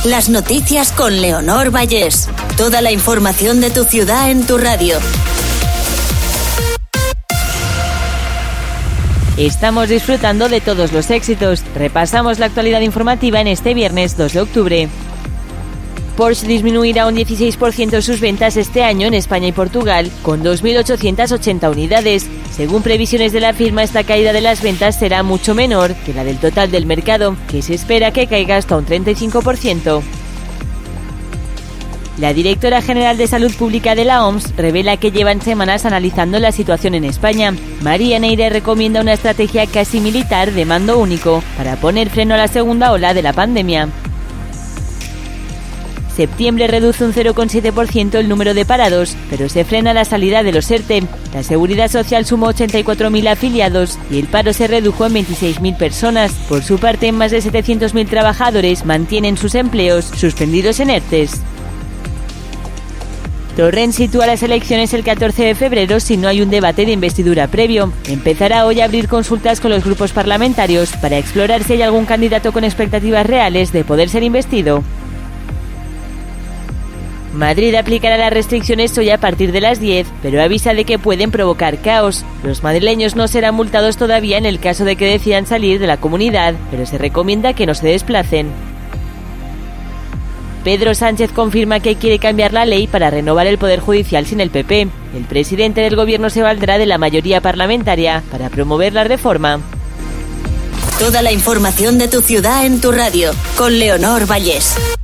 Las noticias con Leonor Vallés. Toda la información de tu ciudad en tu radio. Estamos disfrutando de todos los éxitos. Repasamos la actualidad informativa en este viernes 2 de octubre. Porsche disminuirá un 16% sus ventas este año en España y Portugal, con 2.880 unidades. Según previsiones de la firma, esta caída de las ventas será mucho menor que la del total del mercado, que se espera que caiga hasta un 35%. La directora general de Salud Pública de la OMS revela que llevan semanas analizando la situación en España. María Neire recomienda una estrategia casi militar de mando único para poner freno a la segunda ola de la pandemia. Septiembre reduce un 0,7% el número de parados, pero se frena la salida de los ERTE. La Seguridad Social sumó 84.000 afiliados y el paro se redujo en 26.000 personas. Por su parte, más de 700.000 trabajadores mantienen sus empleos suspendidos en ERTEs. Torrent sitúa las elecciones el 14 de febrero si no hay un debate de investidura previo. Empezará hoy a abrir consultas con los grupos parlamentarios para explorar si hay algún candidato con expectativas reales de poder ser investido. Madrid aplicará las restricciones hoy a partir de las 10, pero avisa de que pueden provocar caos. Los madrileños no serán multados todavía en el caso de que decidan salir de la comunidad, pero se recomienda que no se desplacen. Pedro Sánchez confirma que quiere cambiar la ley para renovar el Poder Judicial sin el PP. El presidente del gobierno se valdrá de la mayoría parlamentaria para promover la reforma. Toda la información de tu ciudad en tu radio, con Leonor Vallés.